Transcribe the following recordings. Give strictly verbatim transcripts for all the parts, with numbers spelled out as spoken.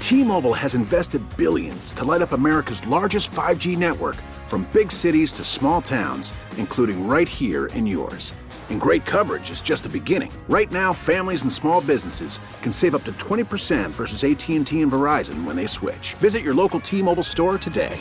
T-Mobile has invested billions to light up America's largest five G network, from big cities to small towns, including right here in yours. And great coverage is just the beginning. Right now, families and small businesses can save up to twenty percent versus A T and T and Verizon when they switch. Visit your local T-Mobile store today.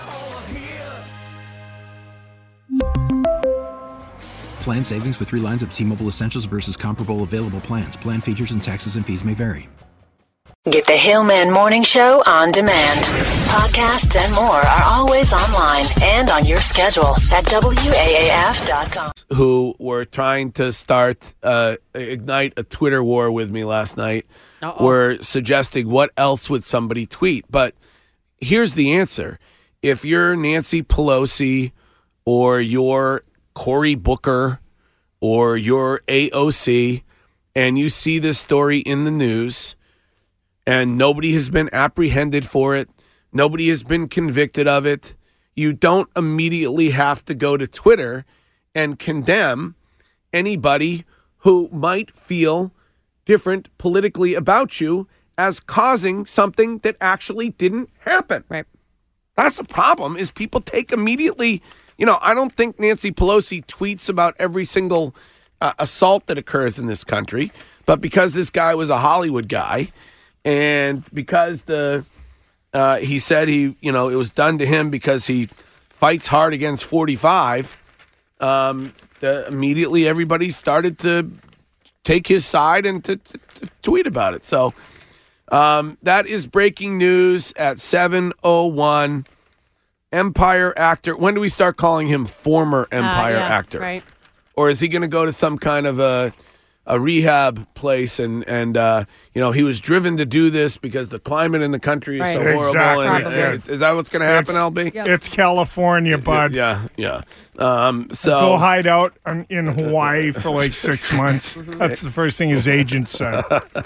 Plan savings with three lines of T-Mobile Essentials versus comparable available plans. Plan features and taxes and fees may vary. Get the Hillman Morning Show on demand. Podcasts and more are always online and on your schedule at W A A F dot com. Who were trying to start, uh, ignite a Twitter war with me last night, Uh-oh. were suggesting what else would somebody tweet. But here's the answer. If you're Nancy Pelosi or you're Cory Booker or you're A O C and you see this story in the news and nobody has been apprehended for it, nobody has been convicted of it, you don't immediately have to go to Twitter and condemn anybody who might feel different politically about you as causing something that actually didn't happen. Right. That's the problem, is people take immediately, you know, I don't think Nancy Pelosi tweets about every single uh, assault that occurs in this country, but because this guy was a Hollywood guy, and because the uh, he said he, you know, it was done to him because he fights hard against forty-five, um, the, immediately everybody started to take his side and to, to, to tweet about it. So um, that is breaking news at seven oh one. Empire actor. When do we start calling him former Empire uh, yeah, actor? Right. Or is he going to go to some kind of a a rehab place and, and uh, you know, he was driven to do this because the climate in the country is right. so horrible. Exactly. And, Yeah. is, is that what's going to happen, it's, L B? Yep. It's California, bud. Yeah, yeah. Um, so Go hide out in Hawaii for like six months. That's the first thing his agent said.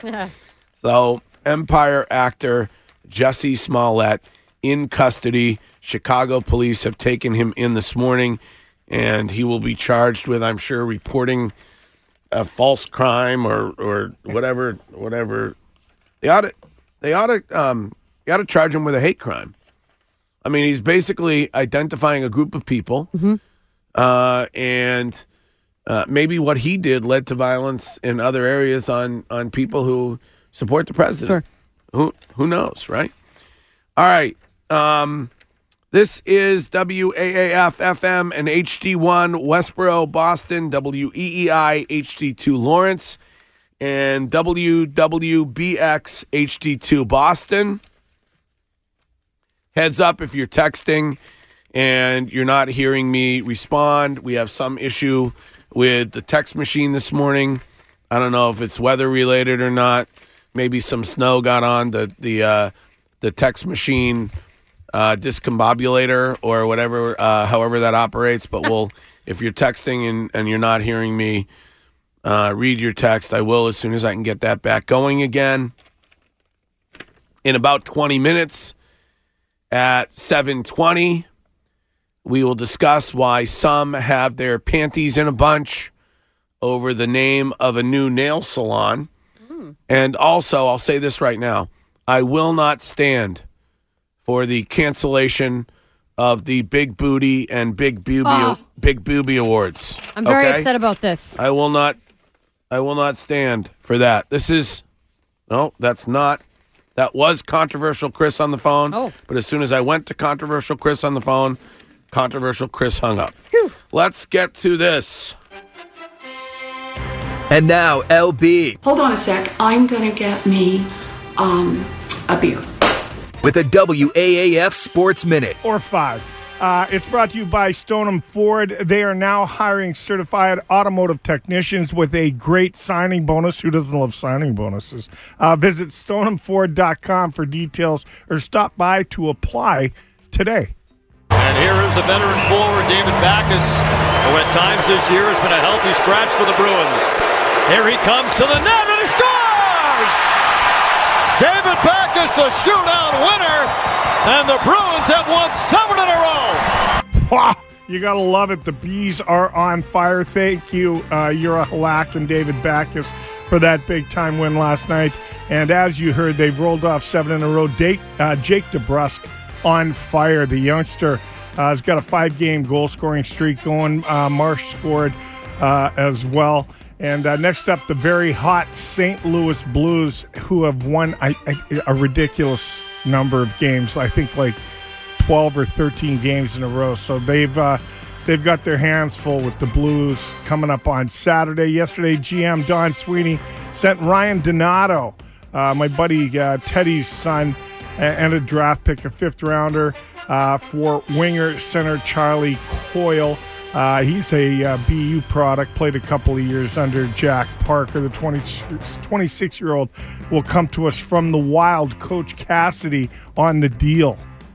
So Empire actor Jussie Smollett in custody. Chicago police have taken him in this morning, and he will be charged with, I'm sure, reporting a false crime or, or whatever. Whatever they ought to, they ought to, um, they ought to charge him with a hate crime. I mean, he's basically identifying a group of people, mm-hmm. uh, and uh, maybe what he did led to violence in other areas on on people who support the president. Sure. Who who knows, right? All right. Um, This is W A A F F M and H D one Westboro, Boston, W E E I H D two Lawrence, and W W B X H D two Boston. Heads up if you're texting and you're not hearing me respond. We have some issue with the text machine this morning. I don't know if it's weather related or not. Maybe some snow got on the the uh, the text machine Uh, discombobulator or whatever, uh, however that operates. But we'll, if you're texting and, and you're not hearing me uh, read your text, I will as soon as I can get that back going again. In about twenty minutes at seven twenty, we will discuss why some have their panties in a bunch over the name of a new nail salon. Mm. And also, I'll say this right now, I will not stand for the cancellation of the Big Booty and Big Booby oh. Big Booby Awards. I'm very okay? upset about this. I will not I will not stand for that. This is no, that's not. That was Controversial Chris on the phone. Oh. But as soon as I went to Controversial Chris on the phone, Controversial Chris hung up. Whew. Let's get to this. And now L B. Hold on a sec. I'm going to get me um, a beer. With a W A A F Sports Minute. Or five. Uh, it's brought to you by Stoneham Ford. They are now hiring certified automotive technicians with a great signing bonus. Who doesn't love signing bonuses? Uh, visit stoneham ford dot com for details or stop by to apply today. And here is the veteran forward, David Backes, who at times this year has been a healthy scratch for the Bruins. Here he comes to the net and he scores! David Backes, the shootout winner, and the Bruins have won seven in a row. Wow, you got to love it. The Bees are on fire. Thank you, uh, Ura Halak and David Backes, for that big-time win last night. And as you heard, they've rolled off seven in a row. Jake, uh, Jake DeBrusk on fire. The youngster uh, has got a five-game goal-scoring streak going. Uh, Marsh scored uh, as well. And uh, next up, the very hot Saint Louis Blues, who have won I, I, a ridiculous number of games. I think like twelve or thirteen games in a row. So they've uh, they've got their hands full with the Blues coming up on Saturday. Yesterday, G M Don Sweeney sent Ryan Donato, uh, my buddy uh, Teddy's son, and a draft pick, a fifth rounder uh, for winger center Charlie Coyle. Uh, he's a uh, B U product, played a couple of years under Jack Parker. The twenty-six-year-old will come to us from the Wild. Coach Cassidy on the deal.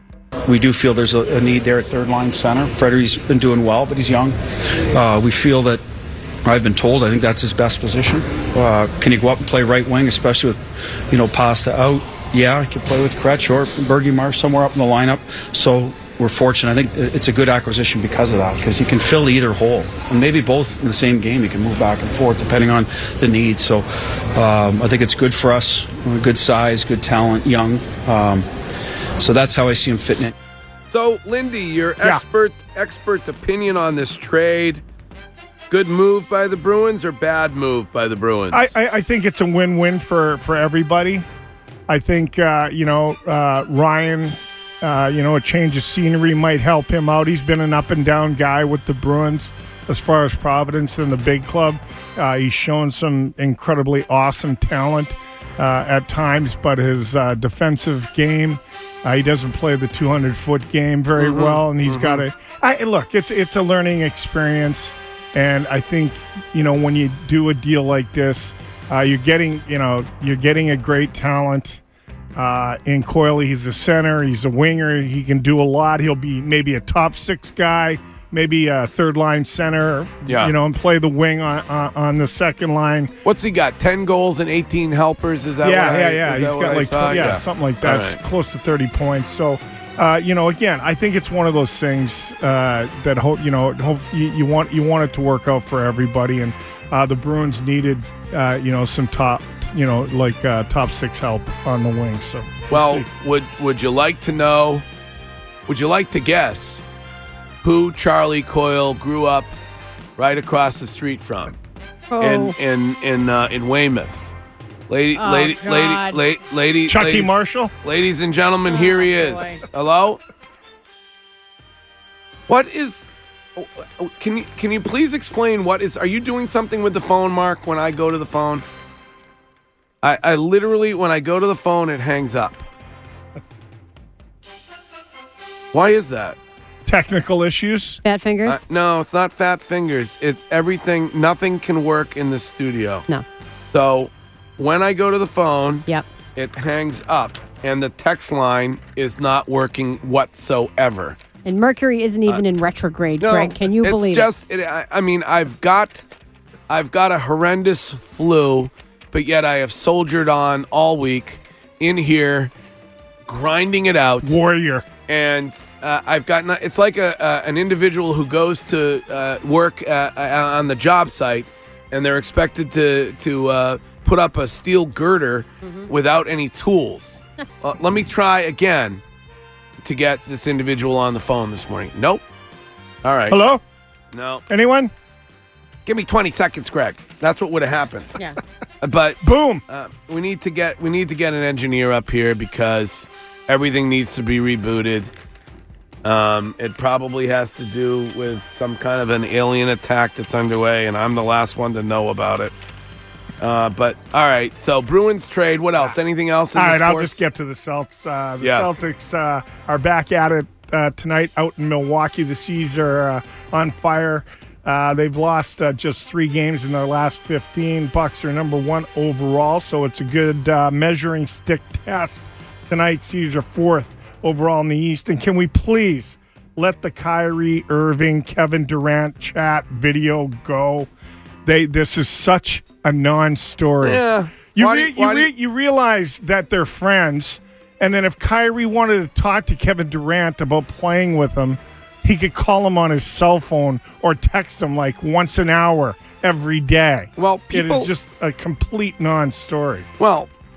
We do feel there's a, a need there at third-line center. Frederi's been doing well, but he's young. Uh, we feel that, I've been told, I think that's his best position. Uh, can he go up and play right wing, especially with, you know, Pasta out? Yeah, he can play with Kretsch or Bergie Marsh somewhere up in the lineup. So we're fortunate. I think it's a good acquisition because of that, because he can fill either hole. And maybe both in the same game. He can move back and forth depending on the needs. So um, I think it's good for us. Good size, good talent, young. Um, so that's how I see him fitting in. So, Lindy, your Yeah. expert expert opinion on this trade. Good move by the Bruins or bad move by the Bruins? I, I, I think it's a win-win for, for everybody. I think, uh, you know, uh, Ryan, uh, you know, a change of scenery might help him out. He's been an up-and-down guy with the Bruins as far as Providence and the big club. Uh, he's shown some incredibly awesome talent uh, at times, but his uh, defensive game, uh, he doesn't play the two hundred foot game very Mhm. well, and he's Mhm. got a I, look, it's it's a learning experience, and I think, you know, when you do a deal like this, Uh, you're getting, you know, you're getting a great talent uh, in Coyle. He's a center. He's a winger. He can do a lot. He'll be maybe a top six guy, maybe a third line center. Yeah. You know, and play the wing on on, on the second line. What's he got? Ten goals and eighteen helpers? Is that yeah, what yeah, I, yeah. is He's that what got I like saw? tw- yeah, something like that. All right. It's close to thirty points. So. Uh, you know, again, I think it's one of those things uh, that hope you know hope you, you want you want it to work out for everybody, and uh, the Bruins needed uh, you know some top you know like uh, top six help on the wing. So Well, see. would would you like to know? Would you like to guess who Charlie Coyle grew up right across the street from? Oh. In in in uh, in Weymouth. Lady, Oh, lady, God. lady, lady, lady, Chucky ladies, Marshall? Ladies and gentlemen, Oh, here he boy. is. Hello. What is? oh, oh, Can you can you please explain what is? Are you doing something with the phone, Mark? When I go to the phone, I, I literally when I go to the phone, it hangs up. Why is that? Technical issues. Fat fingers? Uh, no, it's not fat fingers. It's everything. Nothing can work in the studio. No. So when I go to the phone, Yep. it hangs up, and the text line is not working whatsoever. And Mercury isn't even in retrograde, Uh, No, Greg. Can you it's believe just, it? I, I mean, I've got, I've got a horrendous flu, but yet I have soldiered on all week in here, grinding it out. Warrior. And uh, I've gotten, it's like a, uh, an individual who goes to uh, work uh, uh, on the job site, and they're expected to, to uh, put up a steel girder Mm-hmm. without any tools. uh, let me try again to get this individual on the phone this morning. Nope. All right. Hello? No. Anyone? Give me twenty seconds, Greg. That's what would have happened. it? Yeah. But Boom. uh, we need to get we need to get an engineer up here because everything needs to be rebooted. Um, it probably has to do with some kind of an alien attack that's underway, and I'm the last one to know about it. Uh, but all right, so Bruins trade. What else? Anything else? In All the right, I'll sports? just get to the Celts. Uh, the Yes. Celtics uh, are back at it uh, tonight out in Milwaukee. The Seas are uh, on fire. Uh, they've lost uh, just three games in their last fifteen. Bucks are number one overall, so it's a good uh, measuring stick test tonight. Seas are fourth overall in the East. And can we please let the Kyrie Irving, Kevin Durant chat video go? They This is such a non-story. Yeah. You Why re- do- why you, do re- you realize that they're friends, and then if Kyrie wanted to talk to Kevin Durant about playing with him, he could call him on his cell phone or text him like once an hour every day. Well, people- it is just a complete non-story. Well,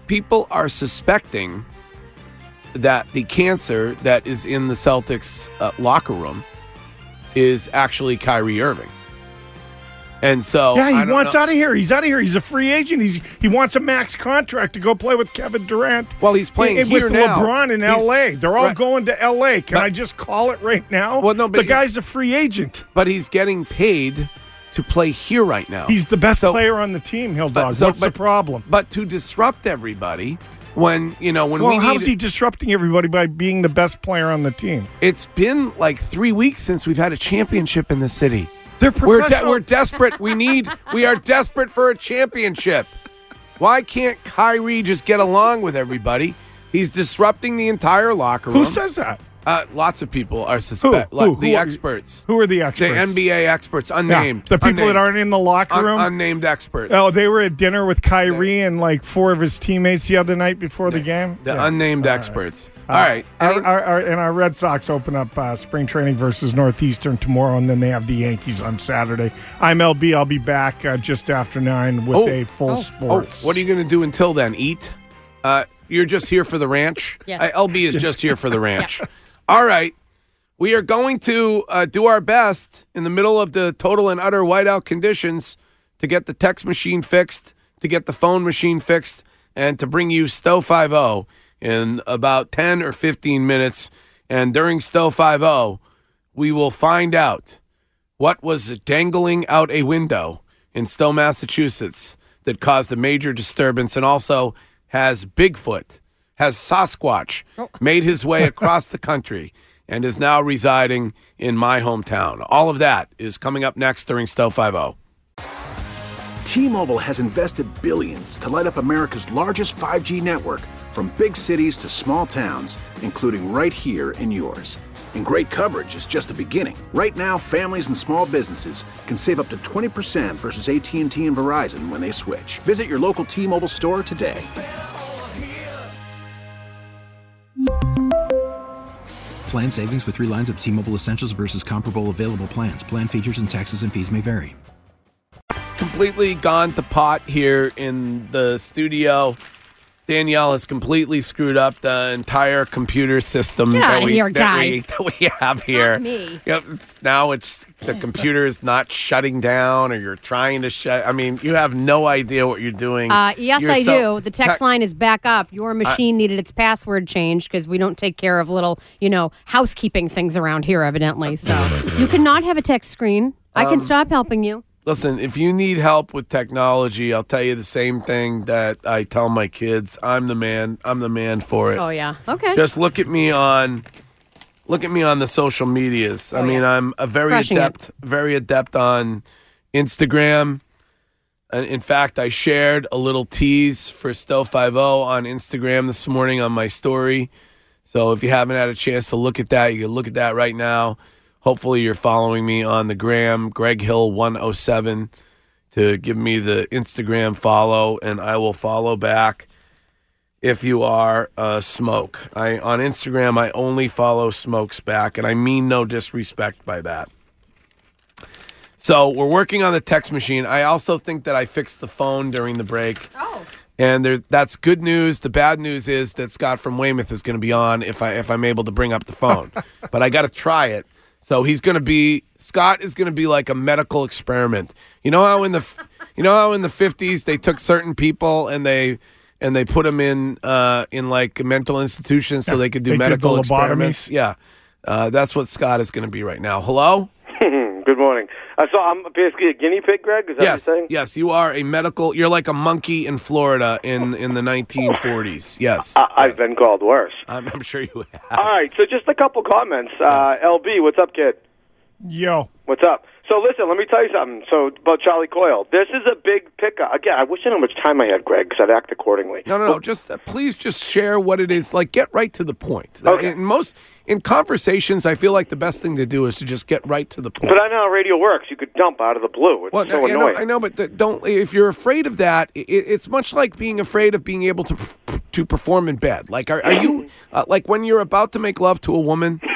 people are suspecting that the cancer that is in the Celtics uh, locker room is actually Kyrie Irving. And so yeah, he I don't wants know. out of here. He's out of here. He's a free agent. He's he wants a max contract to go play with Kevin Durant. Well, he's playing and, here with now. LeBron in He's- L A. They're all right. going to L A. Can But- I just call it right now? Well, no, but the guy's a free agent. But he's getting paid to play here right now. He's the best So- player on the team, Hill but- Dog. so- What's the but- problem? But to disrupt everybody when, you know, when Well, we need... how's he disrupting everybody by being the best player on the team? It's been like three weeks since we've had a championship in the city. They're We're, de- professional. we're desperate. We need. We are desperate for a championship. Why can't Kyrie just get along with everybody? He's disrupting the entire locker room. Who says that? Uh, lots of people are suspect. Who? Like, Who? the Who are- experts. Who are the experts? The N B A experts, unnamed. Yeah, the people unnamed. that aren't in the locker Un- room. unnamed experts. Oh, they were at dinner with Kyrie and like four of his teammates the other night before the game. The Yeah. unnamed All right. experts. Uh, All right. Our, Any- our, our, and our Red Sox open up uh, spring training versus Northeastern tomorrow, and then they have the Yankees on Saturday. I'm L B. I'll be back uh, just after nine with Oh. a full Oh. sports. Oh, what are you going to do until then? Eat? Uh, you're just here for the ranch? Yes. Uh, L B is just here for the ranch. All right. We are going to uh, do our best in the middle of the total and utter whiteout conditions to get the text machine fixed, to get the phone machine fixed, and to bring you Stowe five oh in about ten or fifteen minutes. And during Stowe five oh, we will find out what was dangling out a window in Stowe, Massachusetts that caused a major disturbance, and also has Bigfoot, has Sasquatch made his way across the country and is now residing in my hometown. All of that is coming up next during Stowe five oh. T-Mobile has invested billions to light up America's largest five G network, from big cities to small towns, including right here in yours. And great coverage is just the beginning. Right now, families and small businesses can save up to twenty percent versus A T and T and Verizon when they switch. Visit your local T-Mobile store today. Plan savings with three lines of T-Mobile Essentials versus comparable available plans. Plan features and taxes and fees may vary. Completely gone to pot here in the studio. Danielle has completely screwed up the entire computer system Get that outta we, here, that, guy. we, that we have here. Not me. Yep, it's, now it's the computer is not shutting down, or you're trying to shut. I mean, you have no idea what you're doing. Uh, yes, You're I so- do. The text tech- line is back up. Your machine needed its password changed because we don't take care of little, you know, housekeeping things around here, evidently. So you cannot have a text screen. I Um, can stop helping you. Listen, if you need help with technology, I'll tell you the same thing that I tell my kids. I'm the man. I'm the man for it. Oh, yeah. Okay. Just look at me on look at me on the social medias. I Oh, mean, yeah. I'm a very Crushing it. adept, very adept on Instagram. And in fact, I shared a little tease for Stowe five oh on Instagram this morning on my story. So if you haven't had a chance to look at that, you can look at that right now. Hopefully you're following me on the gram, Greg Hill one oh seven, to give me the Instagram follow, and I will follow back if you are uh, Smoke. I on Instagram, I only follow Smokes back, and I mean no disrespect by that. So we're working on the text machine. I also think that I fixed the phone during the break. Oh. And there, that's good news. The bad news is that Scott from Weymouth is going to be on if I if I'm able to bring up the phone. But I got to try it. So he's going to be Scott is going to be like a medical experiment. You know how in the you know how in the fifties they took certain people and they and they put them in uh, in like mental institutions so they could do They did medical the experiments. lobotomies? Yeah, uh, that's what Scott is going to be right now. Hello. Good morning. Uh, so I'm basically a guinea pig, Greg? Is that Yes, what you're saying? yes, you are a medical. You're like a monkey in Florida in, in the nineteen forties. Yes, I- I've been called worse. I'm, I'm sure you have. All right, so just a couple comments. Uh, L B, what's up, kid? Yo. What's up? So listen, let me tell you something. So about Charlie Coyle, this is a big pickup. Again, I wish I knew how much time I had, Greg, because I'd act accordingly. No, no, no. Just uh, please, just share what it is. Like, get right to the point. Okay. In most in conversations, I feel like the best thing to do is to just get right to the point. But I know how radio works. You could dump out of the blue. It's Well, so I know, annoying. I know, but th- don't. If you're afraid of that, it, it's much like being afraid of being able to perf- to perform in bed. Like, are, are you uh, like when you're about to make love to a woman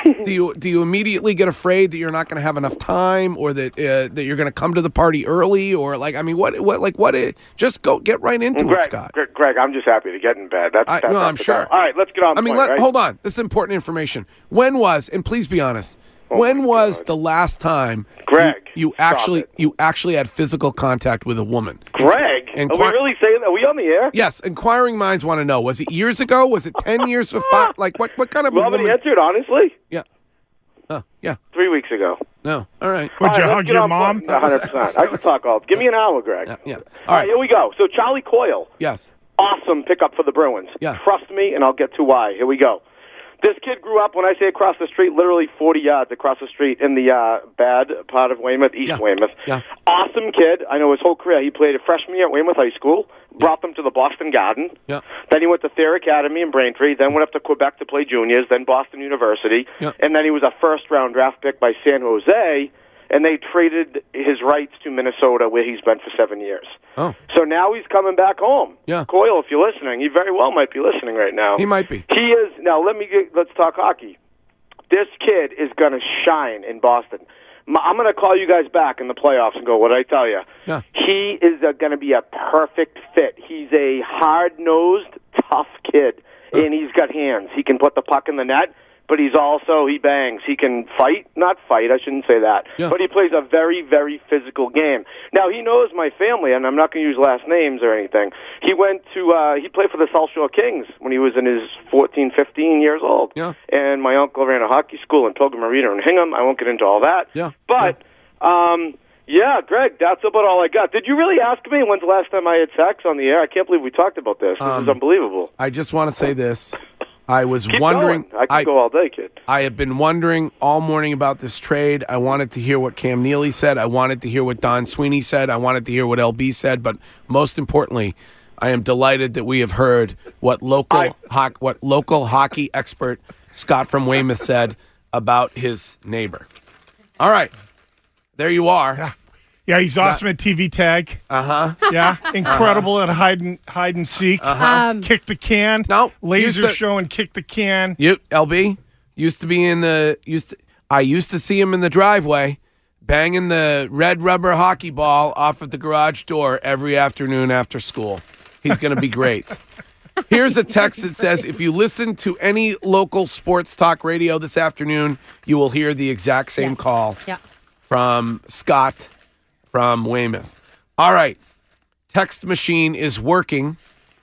do you do you immediately get afraid that you're not going to have enough time, or that uh, that you're going to come to the party early, or like I mean, what what like what? Is, just go get right into Greg, it, Scott. Greg, Greg, I'm just happy to get in bed. That's, I, that's no, that's I'm the sure. guy. All right, let's get on. I mean, point, let, right? hold on. This is important information. When was, and please be honest, oh when was the last time, Greg, you, you actually you actually had physical contact with a woman? Greg, and, are we really saying that? Are we on the air? Yes, inquiring minds want to know. Was it years ago? Was it ten years? Or five? Like what? What kind of? Well, I'm woman? going to answer it honestly. Yeah. Oh, yeah. Three weeks ago. No. All right. Would all you right, hug your mom? one hundred percent. I can talk all. Give me an hour, Greg. Yeah. yeah. All, all right, right. here we go. So Charlie Coyle. Yes. Awesome pickup for the Bruins. Yeah. Trust me, and I'll get to why. Here we go. This kid grew up, when I say across the street, literally forty yards across the street in the uh, bad part of Weymouth, East Yeah. Weymouth. Yeah. Awesome kid. I know his whole career. He played a freshman year at Weymouth High School, brought them to the Boston Garden. Yeah. Then he went to Thayer Academy in Braintree, then went up to Quebec to play juniors, then Boston University. Yeah. And then he was a first-round draft pick by San Jose, and they traded his rights to Minnesota, where he's been for seven years. Oh. So now he's coming back home. Yeah. Coyle, if you're listening, he very well might be listening right now. He might be. He is. Now, let me get, let's talk hockey. This kid is going to shine in Boston. M- I'm going to call you guys back in the playoffs and go, what did I tell you? Yeah. He is going to be a perfect fit. He's a hard-nosed, tough kid, and he's got hands. He can put the puck in the net, but he's also, he bangs. He can fight, not fight, I shouldn't say that, Yeah. but he plays a very, very physical game. Now, he knows my family, and I'm not going to use last names or anything. He went to, uh, he played for the South Shore Kings when he was in his fourteen, fifteen years old. Yeah. And my uncle ran a hockey school in Pilgrim Arena in Hingham. I won't get into all that. Yeah. But, um... yeah, Greg, that's about all I got. Did you really ask me when's the last time I had sex on the air? I can't believe we talked about this. This Um, is unbelievable. I just want to say this. I was Keep wondering. going. I can go all day, kid. I have been wondering all morning about this trade. I wanted to hear what Cam Neely said. I wanted to hear what Don Sweeney said. I wanted to hear what L B said. But most importantly, I am delighted that we have heard what local I- ho- what local hockey expert Scott from Weymouth said about his neighbor. All right, there you are. Yeah, yeah he's awesome at T V tag. Uh huh. Yeah, incredible at hide and hide and seek. Uh-huh. Um, Kick the can. No, laser used to- show and kick the can. You L B used to be in the used. To, I used to see him in the driveway, banging the red rubber hockey ball off of the garage door every afternoon after school. He's going to be great. Here's a text that says, if you listen to any local sports talk radio this afternoon, you will hear the exact same Yes. call Yeah. from Scott from Weymouth. All right. Text machine is working,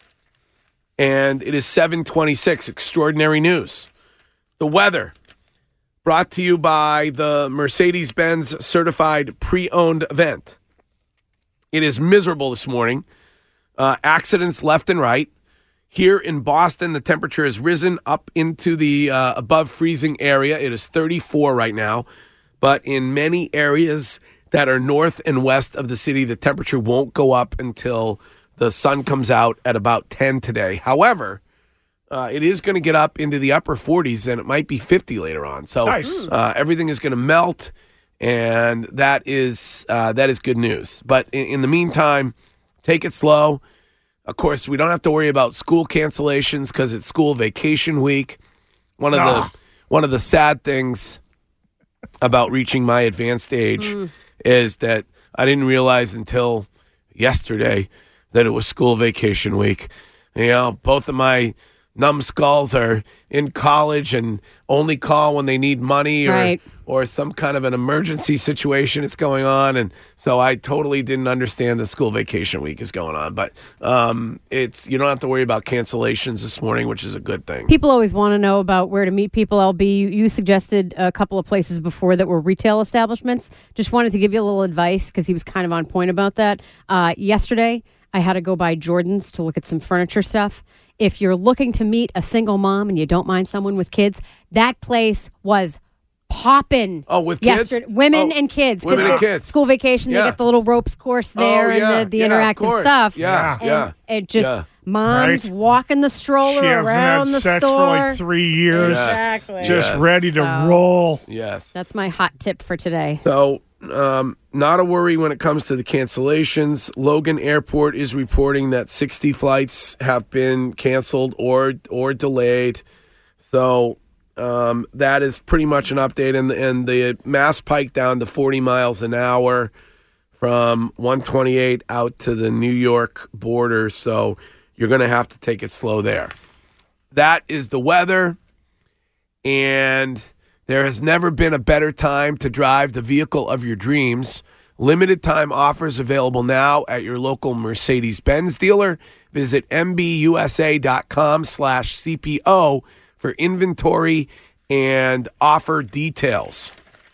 and it is seven twenty-six. Extraordinary news. The weather, brought to you by the Mercedes-Benz Certified Pre-Owned event. It is miserable this morning. Uh, accidents left and right. Here in Boston, the temperature has risen up into the uh, above freezing area. It is thirty-four right now. But in many areas that are north and west of the city, the temperature won't go up until the sun comes out at about ten today. However, uh, it is going to get up into the upper forties, and it might be fifty later on. So Nice. uh, everything is going to melt, and that is uh, that is good news. But in, in the meantime, take it slow. Of course, we don't have to worry about school cancellations because it's school vacation week. One of Ah. the one of the sad things about reaching my advanced age is that I didn't realize until yesterday that it was school vacation week. You know, both of my numbskulls are in college and only call when they need money or Right. or some kind of an emergency situation is going on. And so I totally didn't understand the school vacation week is going on. But um, it's you don't have to worry about cancellations this morning, which is a good thing. People always want to know about where to meet people, L B. You, you suggested a couple of places before that were retail establishments. Just wanted to give you a little advice because he was kind of on point about that. Uh, yesterday, I had to go by Jordan's to look at some furniture stuff. If you're looking to meet a single mom and you don't mind someone with kids, that place was popping. Oh, with kids? yesterday. Women Oh, and kids. 'Cause women and the kids. School vacation, Yeah. they get the little ropes course there Oh, yeah, and the, the yeah, of interactive course. stuff. Yeah, And yeah. it just, Yeah. moms Right. walking the stroller She hasn't around had the sex store. for like three years. Yes. Exactly. Just Yes. ready to So- roll. Yes. That's my hot tip for today. So, um, not a worry when it comes to the cancellations. Logan Airport is reporting that sixty flights have been canceled or or delayed. So, Um, that is pretty much an update. And, and the Mass Pike down to forty miles an hour from one twenty-eight out to the New York border. So you're going to have to take it slow there. That is the weather. And there has never been a better time to drive the vehicle of your dreams. Limited time offers available now at your local Mercedes-Benz dealer. Visit mbusa.com slash CPO for inventory and offer details.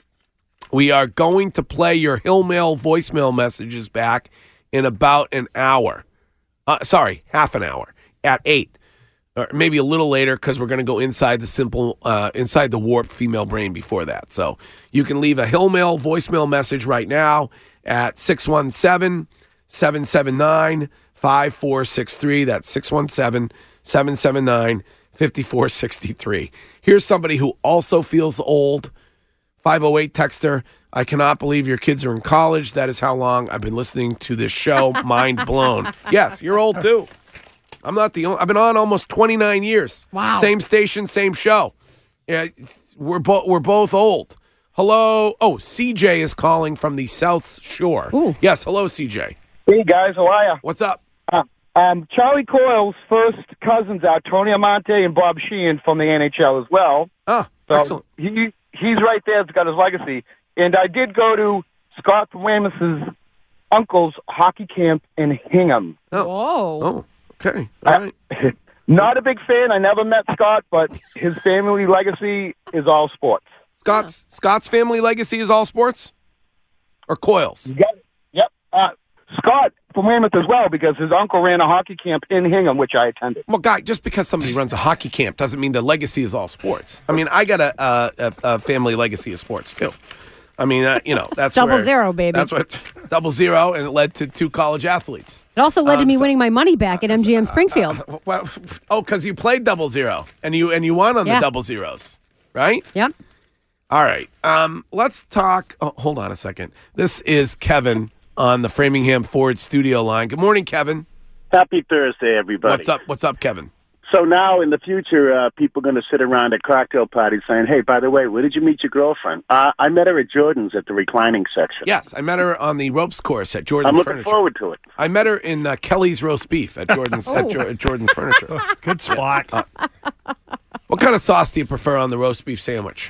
We are going to play your Hill Mail voicemail messages back in about an hour. Uh, sorry, half an hour at eight. Or maybe a little later because we're going to go inside the simple, uh, inside the warped female brain before that. So you can leave a Hill Mail voicemail message right now at six one seven, seven seven nine, five four six three. That's six one seven, seven seven nine, five four six three. Here's somebody who also feels old. five oh eight texter, I cannot believe your kids are in college. That is how long I've been listening to this show. Mind blown. Yes, you're old too. I'm not the only. I've been on almost twenty-nine years. Wow. Same station, same show. Yeah, we're both we're both old. Hello. Oh, C J is calling from the South Shore. Ooh. Yes. Hello, C J. Hey guys, how are you? What's up? Uh, um, Charlie Coyle's first cousins are Tony Amante and Bob Sheehan from the N H L as well. Oh, so excellent. He he's right there. It's got his legacy. And I did go to Scott Weymouth's uncle's hockey camp in Hingham. Oh. Whoa. Oh. Okay. All right. Uh, not a big fan. I never met Scott, but his family legacy is all sports. Scott's Scott's family legacy is all sports, or Coyle's? You got it. Yep. Uh, Scott from Weymouth as well, because his uncle ran a hockey camp in Hingham, which I attended. Well, guy, just because somebody runs a hockey camp doesn't mean the legacy is all sports. I mean, I got a, a, a family legacy of sports too. I mean, uh, you know, that's double where, zero, baby. That's what double zero, and it led to two college athletes. It also led um, to me so, winning my money back at M G M Springfield. Uh, well, oh, because you played double zero, and you and you won on yeah. the double zeros, right? Yep. All right. Um, let's talk. Oh, hold on a second. This is Kevin on the Framingham Ford studio line. Good morning, Kevin. Happy Thursday, everybody. What's up? What's up, Kevin? So now in the future, uh, people are going to sit around at cocktail parties saying, hey, by the way, where did you meet your girlfriend? Uh, I met her at Jordan's at the reclining section. Yes, I met her on the ropes course at Jordan's I'm looking Furniture. forward to it. I met her in uh, Kelly's Roast Beef at Jordan's, oh. at, jo- at Jordan's Furniture. Good spot. Yes. Uh, what kind of sauce do you prefer on the roast beef sandwich?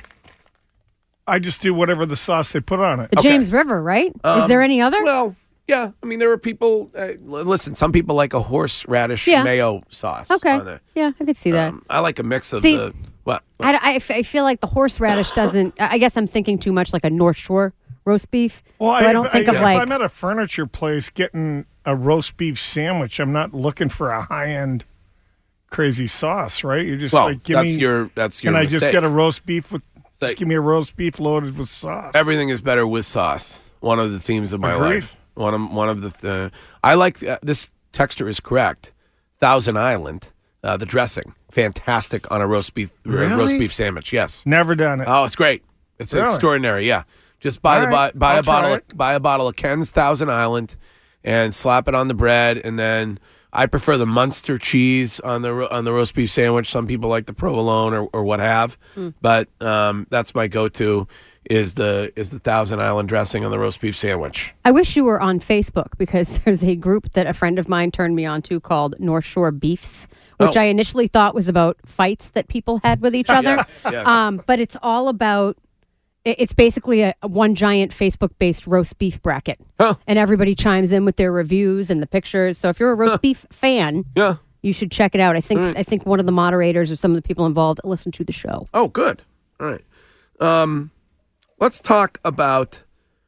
I just do whatever the sauce they put on it. The Okay. James River, right? Um, Is there any other? Well, yeah. I mean, there are people. Uh, l- listen, some people like a horseradish Yeah. mayo sauce. Okay. On there. Yeah, I could see that. Um, I like a mix of See, the what? I, I f- I feel like the horseradish doesn't. I I guess I'm thinking too much like a North Shore roast beef. Well, so I, I, don't if, think I, of if like. I'm at a furniture place getting a roast beef sandwich, I'm not looking for a high end crazy sauce, right? You're just Well, like, give that's me. your that's your Can I mistake. just get a roast beef with? Like- just give me a roast beef loaded with sauce. Everything is better with sauce. One of the themes of my Agreed. life. One of one of the. Th- I like uh, this texture is correct. Thousand Island, uh, the dressing, fantastic on a roast beef uh, Really? roast beef sandwich. Yes. Never done it. Oh, it's great. It's Really? extraordinary. Yeah. Just buy All the right. buy, buy I'll a bottle try of, buy a bottle of Ken's Thousand Island, and slap it on the bread, and then I prefer the Munster cheese on the ro- on the roast beef sandwich. Some people like the provolone or, or what have, Mm. but um, that's my go-to is the is the Thousand Island dressing on the roast beef sandwich. I wish you were on Facebook because there's a group that a friend of mine turned me on to called North Shore Beefs, which Oh. I initially thought was about fights that people had with each other. Yes, yes. Um, but it's all about. it- It's basically a, a one giant Facebook-based roast beef bracket, Huh. and everybody chimes in with their reviews and the pictures. So if you're a roast beef fan, Yeah. you should check it out. I think Right. I think one of the moderators or some of the people involved listen to the show. Oh, good. All right. Um, let's talk about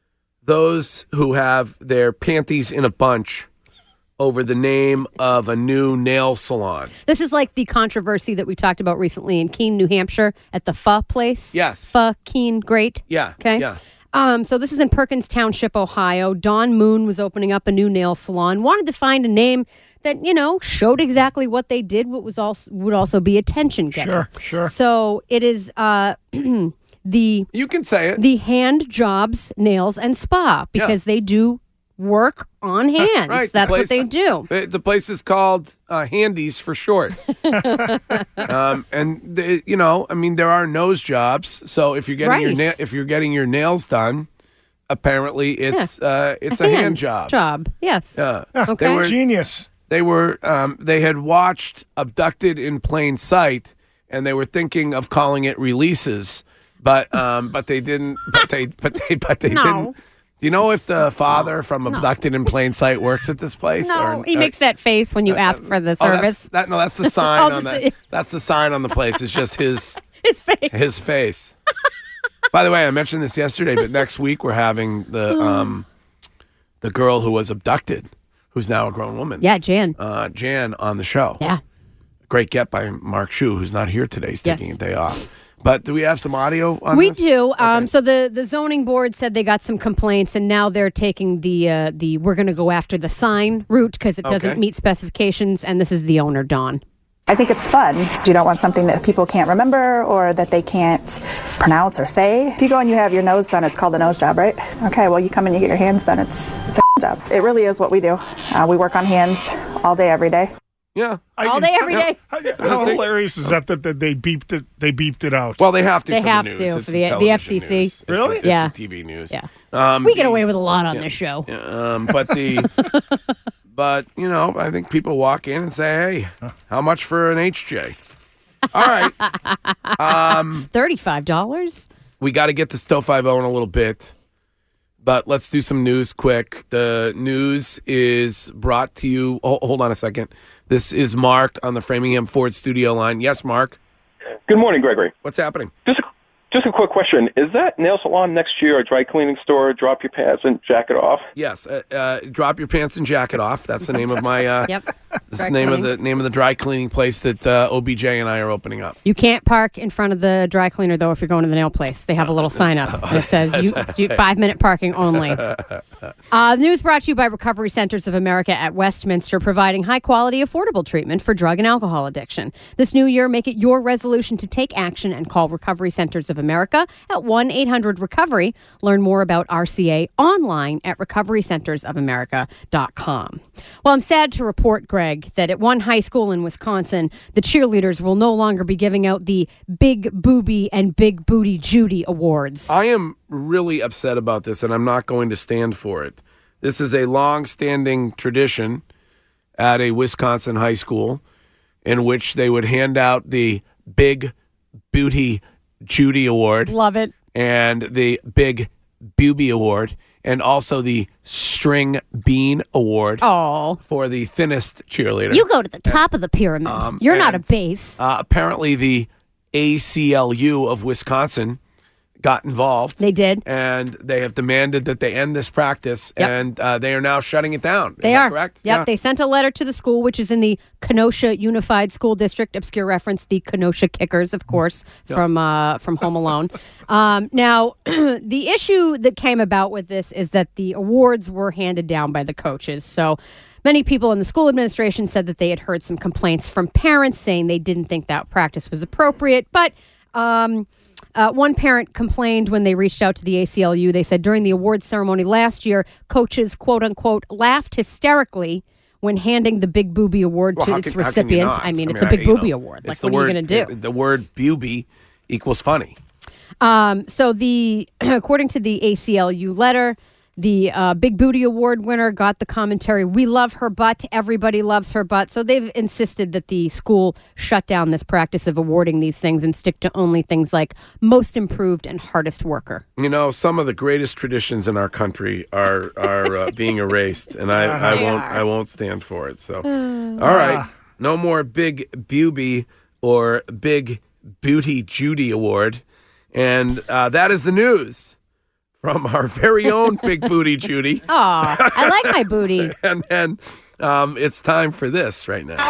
those who have their panties in a bunch over the name of a new nail salon. This is like the controversy that we talked about recently in Keene, New Hampshire, at the Pho place. Yes. Pho Keene, great. Yeah. Okay. Yeah. Um, so this is in Perkins Township, Ohio. Dawn Moon was opening up a new nail salon. Wanted to find a name that, you know, showed exactly what they did, what was also would also be attention getter. Sure, sure. So it is uh, the You can say it. the Hand Jobs Nails and Spa because they do work on hands. Right, the That's place- what they do. The, the place is called uh, Handies for short. um, and the, you know, I mean, there are nose jobs. So if you're getting your Right. na- if you're getting your nails done, apparently it's uh, it's a, hand, job. Job, yes. Yeah. Okay. They were, Genius. They were um, they had watched Abducted in Plain Sight, and they were thinking of calling it Releases, but um, but they didn't. But they but they but they No. didn't. Do you know if the father from Abducted in Plain Sight works at this place? No, or, he or- makes that face when you ask for the Oh, that's- service. that, no, that's the sign Oh, on the- that. That's the sign on the place. It's just his His face. his face. By the way, I mentioned this yesterday, but next week we're having the um, the girl who was abducted, who's now a grown woman. Yeah, Jan. Uh, Jan on the show. Yeah. Great get by Mark Shu, who's not here today. He's Yes. taking a day off. But do we have some audio on We this? do. Um, so the, the zoning board said they got some complaints, and now they're taking the uh, the we're going to go after the sign route because it doesn't Okay. meet specifications. And this is the owner, Dawn. I think it's fun. You don't want something that people can't remember or that they can't pronounce or say. If you go and you have your nose done, it's called a nose job, right? Okay, well, you come and you get your hands done, it's, it's a job. It really is what we do. Uh, we work on hands all day, every day. Yeah. All day, every day. How, how hilarious is that, that that they beeped it? They beeped it out. Well, they have to They for have the news. to It's for the- the television F C C. news. It's Really? the- it's Yeah. the T V news. Yeah. Um, we get the- away with a lot on yeah. this show. Um, but the but you know, I think people walk in and say, "Hey, how much for an H J?" All right. Um, Thirty-five dollars. we got to get to Stowe five oh in a little bit, but let's do some news quick. The news is brought to you. Oh, hold on a second. This is Mark on the Framingham Ford studio line. Yes, Mark. Good morning, Gregory. What's happening? Just a, just a quick question. Is that nail salon next year a dry cleaning store? Drop your pants and jacket off? Yes. Uh, uh, drop your pants and jacket off. That's the name of my. Uh, Yep. This is Dry the name of cleaning. the name of the dry cleaning place that uh, O B J and I are opening up. You can't park in front of the dry cleaner, though, if you're going to the nail place. They have a little sign up that says you, you five-minute parking only. Uh, news brought to you by Recovery Centers of America at Westminster, providing high-quality, affordable treatment for drug and alcohol addiction. This new year, make it your resolution to take action and call Recovery Centers of America at one eight hundred recovery. Learn more about R C A online at recovery centers of america dot com. Well, I'm sad to report, Greg, that at one high school in Wisconsin, the cheerleaders will no longer be giving out the Big Booby and Big Booty Judy awards. I am really upset about this, and I'm not going to stand for it. This is a long-standing tradition at a Wisconsin high school in which they would hand out the Big Booty Judy Award. Love it. And the Big Booby Award, and also the String Bean Award Oh. for the thinnest cheerleader. You go to the top of the pyramid. Um, You're not a and, base. Uh, apparently, the A C L U of Wisconsin got involved. They did. And they have demanded that they end this practice, Yep. and uh, they are now shutting it down. Is They that are. correct? Yep. Yeah. They sent a letter to the school, which is in the Kenosha Unified School District. Obscure reference, the Kenosha Kickers, of course, Yep. from uh, from Home Alone. um, now, the issue that came about with this is that the awards were handed down by the coaches. So many people in the school administration said that they had heard some complaints from parents saying they didn't think that practice was appropriate. But um, uh, one parent complained when they reached out to the A C L U. They said during the awards ceremony last year, coaches, quote unquote, laughed hysterically when handing the Big Booby Award Well, to how its can- how can you recipient. not? I mean, I it's mean, a Big I- you Booby know, Award. Like, it's what the are you word- going to do? The word booby equals funny. Um, so the according to the A C L U letter, the uh, Big Booty Award winner got the commentary, "We love her butt. Everybody loves her butt." So they've insisted that the school shut down this practice of awarding these things and stick to only things like most improved and hardest worker. You know, some of the greatest traditions in our country are are uh, being erased, and I, I They won't are. I won't stand for it. So, all right, no more Big Booby or Big Booty Judy Award, and uh, that is the news from our very own Big Booty Judy. Aw, I like my booty. And then um, it's time for this right now.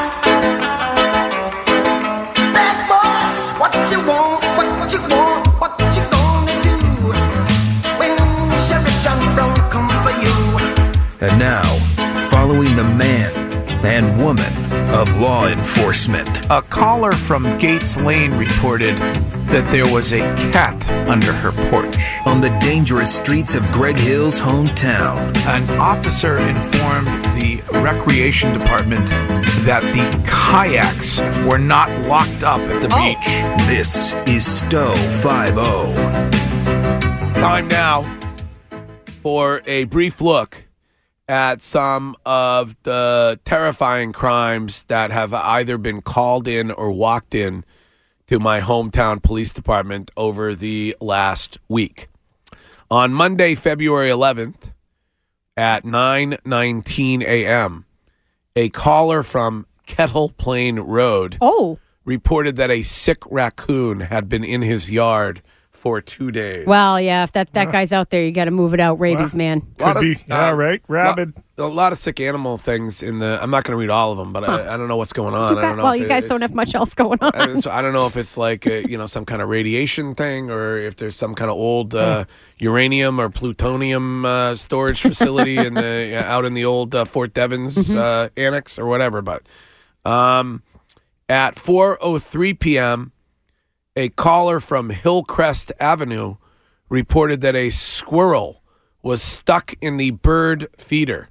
Bad boys, what you want, what you want, what you gonna do when Sheriff John Brown come for you? And now, following the man and woman of law enforcement. A caller from Gates Lane reported that there was a cat under her porch. On the dangerous streets of Greg Hill's hometown. An officer informed the recreation department that the kayaks were not locked up at the Oh. beach. This is Stowe five oh. Time now for a brief look at some of the terrifying crimes that have either been called in or walked in to my hometown police department over the last week. On Monday, February eleventh at nine nineteen a.m., a caller from Kettle Plain Road oh. reported that a sick raccoon had been in his yard for two days. Well, yeah, if that, that guy's out there, you got to move it out. Rabies, man. Lot of- Yeah, right. Rabid. A lot of sick animal things in the. I'm not going to read all of them, but I, I don't know what's going on. You I got- don't know. well, if you it- guys it's- don't have much else going on. I, so I don't know if it's like a, you know some kind of radiation thing, or if there's some kind of old uh, uranium or plutonium uh, storage facility in the out in the old uh, Fort Devens Mm-hmm. uh, annex or whatever. But um, at four oh three p.m., a caller from Hillcrest Avenue reported that a squirrel was stuck in the bird feeder.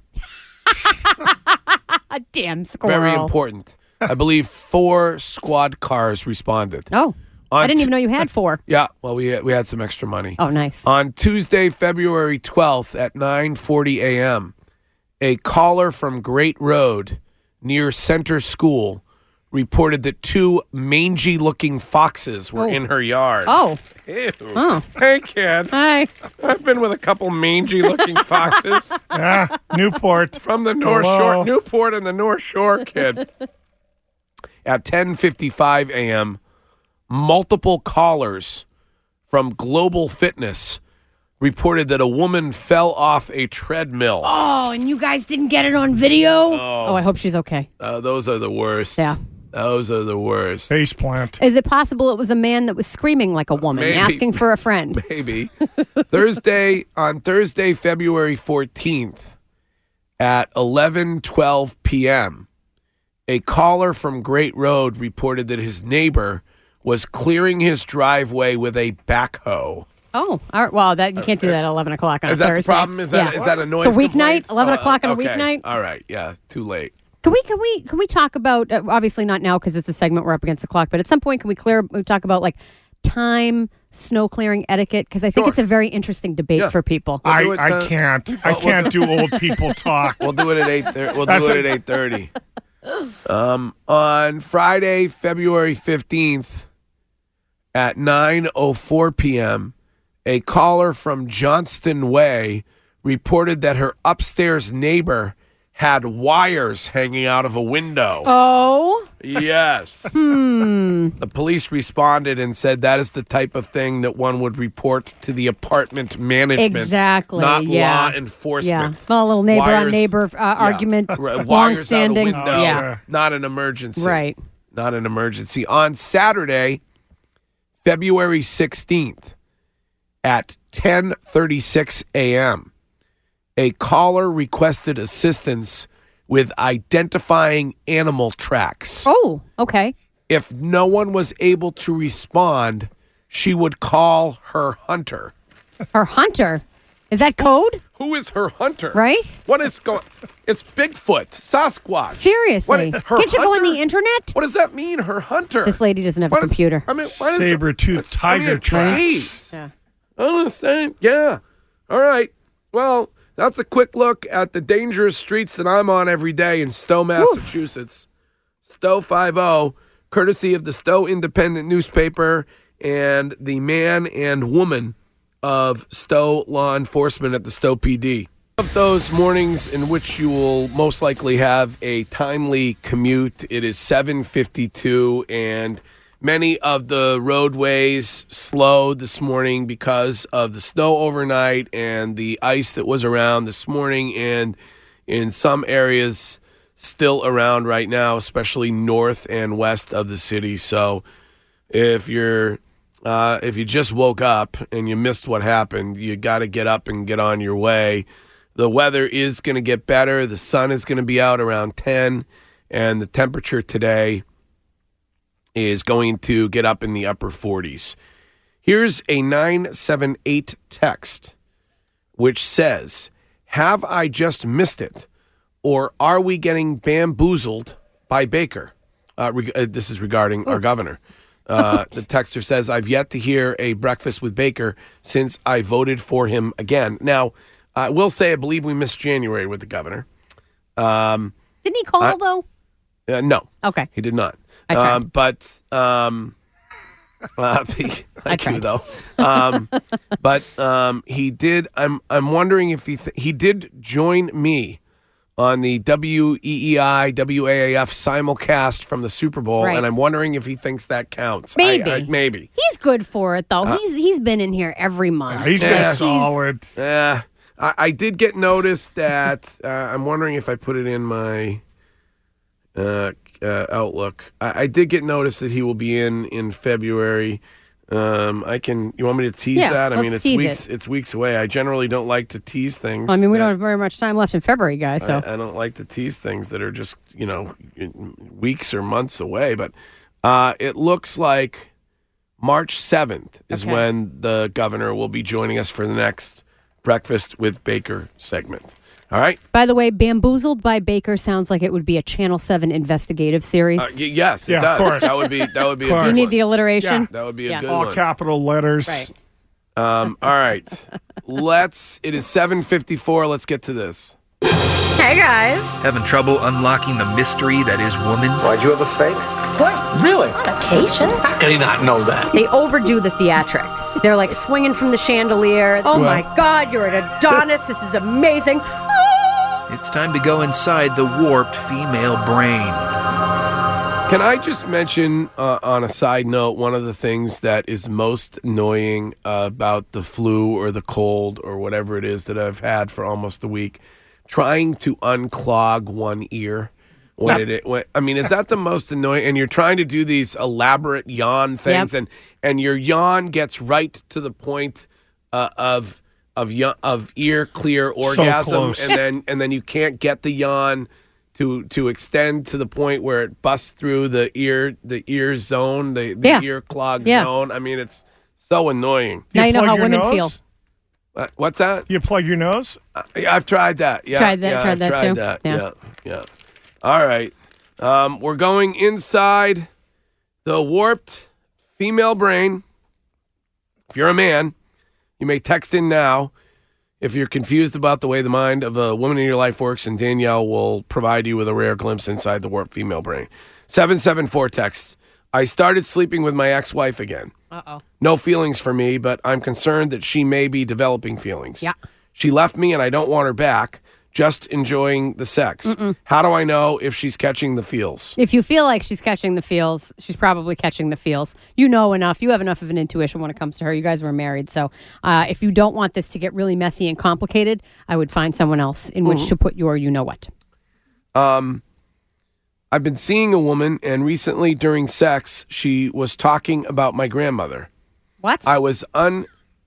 A damn squirrel. Very important. I believe four squad cars responded. Oh, On I didn't Tu- even know you had four. Yeah, well, we had, we had some extra money. Oh, nice. On Tuesday, February twelfth at nine forty a.m., a caller from Great Road near Center School reported that two mangy-looking foxes were Oh. in her yard. Oh. Ew. Oh. Hey, kid. Hi. I've been with a couple mangy-looking foxes. Ah, Newport. From the North Hello. Shore. Newport and the North Shore, kid. At ten fifty-five a.m., multiple callers from Global Fitness reported that a woman fell off a treadmill. Oh, and you guys didn't get it on video? Oh. Oh, I hope she's okay. Uh, those are the worst. Yeah. Those are the worst. Face plant. Is it possible it was a man that was screaming like a woman, Maybe. asking for a friend? Maybe. Thursday, on Thursday, February fourteenth at eleven twelve p.m., a caller from Great Road reported that his neighbor was clearing his driveway with a backhoe. Oh, all right. Well, that you can't do that at eleven o'clock on Is a that Thursday. the problem? Is that Yeah. is that a noise It's a weeknight, complaint? eleven Oh, o'clock on a okay. weeknight. All right. Yeah. Too late. Can we can we can we talk about uh, obviously not now because it's a segment we're up against the clock, but at some point can we clear we talk about like time snow clearing etiquette because I think Sure. it's a very interesting debate Yeah. for people. I, do it, I uh, can't. I we'll- can't do old people talk. We'll do it at eight. thirty. We'll That's do it it. at eight thirty. Um, on Friday, February fifteenth, at nine oh four p.m., a caller from Johnston Way reported that her upstairs neighbor had wires hanging out of a window. Oh. Yes. Hmm. The police responded and said that is the type of thing that one would report to the apartment management. Exactly. Not yeah. law enforcement. Yeah. Well, a little neighbor on Wires- neighbor uh, yeah. argument. R- Wires out a long-standing. window. Yeah. Not an emergency. Right. Not an emergency. On Saturday, February sixteenth at ten thirty-six a.m., a caller requested assistance with identifying animal tracks. Oh, okay. If no one was able to respond, she would call her hunter. Her hunter. Is that code? Who is her hunter? Right? What is going? It's Bigfoot, Sasquatch. Seriously. What, her Can't you go on hunter? the internet? What does that mean? Her hunter. This lady doesn't have What a is- computer. I mean, why does Saber-toothed I mean, tiger tracks. trees. Yeah. I don't understand. Yeah. All right. Well, that's a quick look at the dangerous streets that I'm on every day in Stowe, Massachusetts. Stowe five oh, courtesy of the Stowe Independent newspaper and the man and woman of Stowe law enforcement at the Stowe P D. Of those mornings in which you will most likely have a timely commute, it is seven fifty-two, and many of the roadways slowed this morning because of the snow overnight and the ice that was around this morning, and in some areas still around right now, especially north and west of the city. So if you're uh, if you just woke up and you missed what happened, you got to get up and get on your way. The weather is going to get better. The sun is going to be out around ten, and the temperature today is going to get up in the upper forties. Here's a nine seven eight text, which says, have I just missed it, or are we getting bamboozled by Baker? Uh, reg- uh, this is regarding our governor. Uh, the texter says, I've yet to hear a breakfast with Baker since I voted for him again. Now, I will say I believe we missed January with the governor. Um, Didn't he call, I- though? Uh, no. Okay. He did not. I tried. Um, but, um, uh, the, I thank you, tried. though. Um, but um, he did, I'm I'm wondering if he, th- he did join me on the W E E I, W A A F simulcast from the Super Bowl, Right. and I'm wondering if he thinks that counts. Maybe. I, I, maybe. He's good for it, though. Uh, he's He's been in here every month. He's Yeah. been solid. Yeah. I, I did get notice that uh, I'm wondering if I put it in my uh, uh, Outlook. I, I did get notice that he will be in in February. Um, I can. You want me to tease Yeah, that? I let's mean, it's tease weeks. it. It's weeks away. I generally don't like to tease things. Well, I mean, we that- don't have very much time left in February, guys. So I, I don't like to tease things that are just, you know, weeks or months away. But uh, it looks like March seventh is Okay. when the governor will be joining us for the next Breakfast with Baker segment. All right? By the way, Bamboozled by Baker sounds like it would be a Channel seven investigative series. Uh, y- yes, it Yeah, of does. course. That would be that would be a Of course. good you need one. the alliteration? That would be a Yeah. good All one. capital letters. Right. Um, all right. Let's it is seven fifty-four. Let's get to this. Hey, guys. Having trouble unlocking the mystery that is woman? Why'd you have a fake? Of course. Really? On occasion. How could he not know that? They overdo the theatrics. They're like swinging from the chandelier. Oh, my God, you're an Adonis. This is amazing. It's time to go inside the warped female brain. Can I just mention, uh, on a side note, one of the things that is most annoying uh, about the flu or the cold or whatever it is that I've had for almost a week, trying to unclog one ear. When Yep. it, when, I mean, is that the most annoying? And you're trying to do these elaborate yawn things, Yep. and and your yawn gets right to the point uh, of of ya- of ear clear orgasm, close. and then and then you can't get the yawn to to extend to the point where it busts through the ear the ear zone, the, the Yeah. ear clog Yeah. zone. I mean, it's so annoying. Now you know plug how your women nose? feel. Uh, what's that? You plug your nose? Uh, yeah, I've tried that. Yeah, Tried that- yeah, tried I've that tried too? that. Yeah. Yeah, yeah. All right, um, we're going inside the warped female brain. If you're a man, you may text in now. If you're confused about the way the mind of a woman in your life works, and Danielle will provide you with a rare glimpse inside the warped female brain. seven seven four text. I started sleeping with my ex-wife again. Uh-oh. No feelings for me, but I'm concerned that she may be developing feelings. Yeah. She left me and I don't want her back, just enjoying the sex. How do I know if she's catching the feels? If you feel like she's catching the feels, she's probably catching the feels. You know enough. You have enough of an intuition when it comes to her. You guys were married. So uh, if you don't want this to get really messy and complicated, I would find someone else in which Mhm. to put your you-know-what. Um, I've been seeing a woman, and recently during sex, she was talking about my grandmother. What? I was un,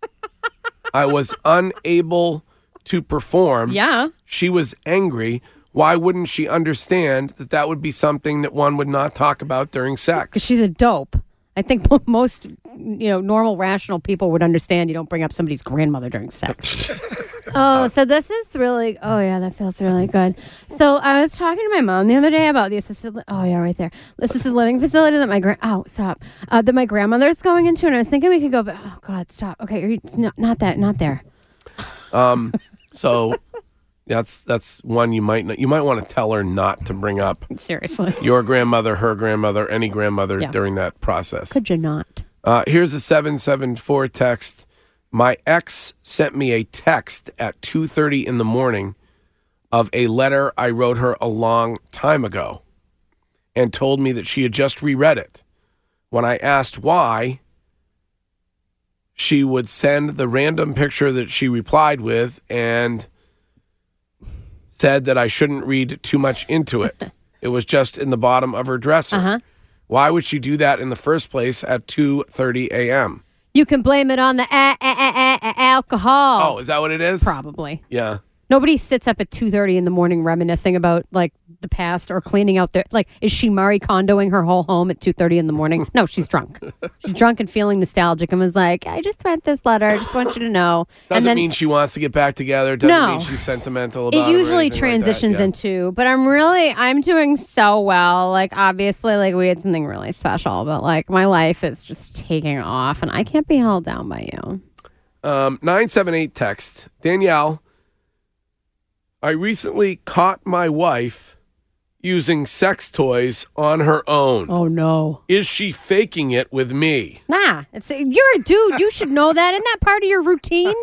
I was unable to perform. Yeah. She was angry. Why wouldn't she understand that that would be something that one would not talk about during sex? Because she's a dope. I think mo- most, you know, normal, rational people would understand you don't bring up somebody's grandmother during sex. Oh, so this is really, oh, yeah, that feels really good. So I was talking to my mom the other day about the assisted, li- oh, yeah, right there. The assisted living facility that my, grand, oh, stop, uh, that my grandmother's going into, and I was thinking we could go, but, oh, God, stop. Okay, are you, no, not that, not there. Um, so that's that's one you might not, you might want to tell her not to bring up. Seriously. Your grandmother, her grandmother, any grandmother Yeah. during that process. Could you not? Uh, here's a seven seven four text. My ex sent me a text at two thirty in the morning of a letter I wrote her a long time ago and told me that she had just reread it. When I asked why, she would send the random picture that she replied with and said that I shouldn't read too much into it. It was just in the bottom of her dresser. Uh-huh. Why would she do that in the first place at two thirty a.m.? You can blame it on the a- a- a- a- a- alcohol. Oh, is that what it is? Probably. Yeah. Nobody sits up at two thirty in the morning reminiscing about like the past or cleaning out their, like, is she Marie Kondoing her whole home at two thirty in the morning? No, she's drunk. She's drunk and feeling nostalgic and was like, I just sent this letter. I just want you to know. Doesn't and then, mean she wants to get back together. Doesn't No. mean she's sentimental about it it. or usually anything transitions like that. Yeah. into, but I'm really, I'm doing so well. Like, obviously, like, we had something really special, but like, my life is just taking off and I can't be held down by you. Um, nine seven eight text. Danielle, I recently caught my wife using sex toys on her own. Oh, no. Is she faking it with me? Nah, it's you're a dude. You should know that. Isn't that part of your routine?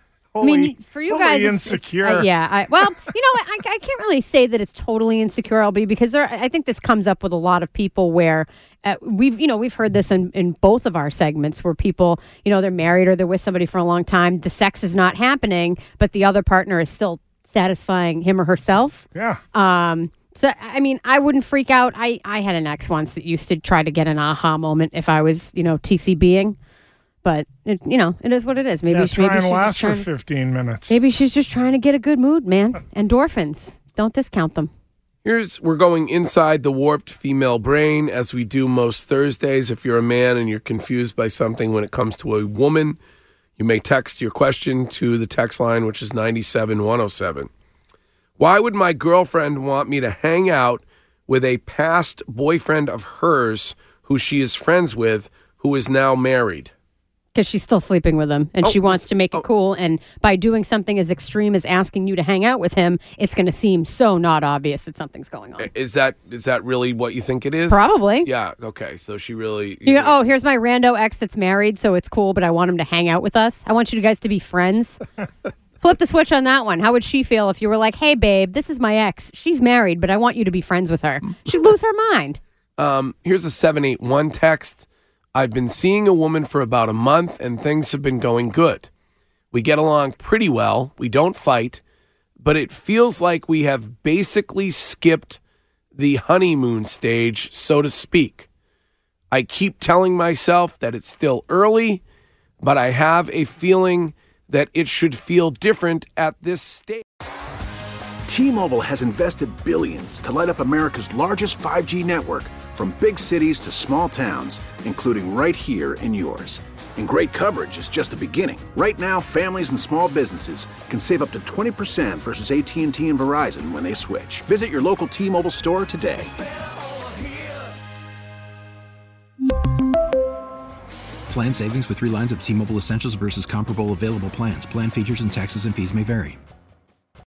I mean, for you Holy guys, it's- insecure. uh, yeah. I, well, you know, I, I can't really say that it's totally insecure, L B, because there, I think this comes up with a lot of people where uh, we've, you know, we've heard this in, in both of our segments where people, you know, they're married or they're with somebody for a long time. The sex is not happening, but the other partner is still satisfying him or herself. Yeah. Um. So, I mean, I wouldn't freak out. I, I had an ex once that used to try to get an aha moment if I was, you know, T C Bing. But, it, you know, it is what it is. Maybe, yeah, she, try maybe and she's last just for trying to- fifteen minutes. Maybe she's just trying to get a good mood, man. Endorphins. Don't discount them. Here's, we're going inside the warped female brain as we do most Thursdays. If you're a man and you're confused by something when it comes to a woman, you may text your question to the text line, which is nine seven one oh seven. Why would my girlfriend want me to hang out with a past boyfriend of hers who she is friends with, who is now married? Because she's still sleeping with him and Oh, she wants to make it cool. And by doing something as extreme as asking you to hang out with him, it's going to seem so not obvious that something's going on. Is that is that really what you think it is? Probably. Yeah. Okay. So she really. You go, oh, here's my rando ex that's married, so it's cool, but I want him to hang out with us. I want you guys to be friends. Flip the switch on that one. How would she feel if you were like, hey, babe, this is my ex. She's married, but I want you to be friends with her. She'd lose her mind. Um, here's a seven eight one text. I've been seeing a woman for about a month and things have been going good. We get along pretty well. We don't fight, but it feels like we have basically skipped the honeymoon stage, so to speak. I keep telling myself that it's still early, but I have a feeling that it should feel different at this stage. T-Mobile has invested billions to light up America's largest five G network, from big cities to small towns, including right here in yours. And great coverage is just the beginning. Right now, families and small businesses can save up to twenty percent versus A T and T and Verizon when they switch. Visit your local T-Mobile store today. Plan savings with three lines of T-Mobile Essentials versus comparable available plans. Plan features and taxes and fees may vary.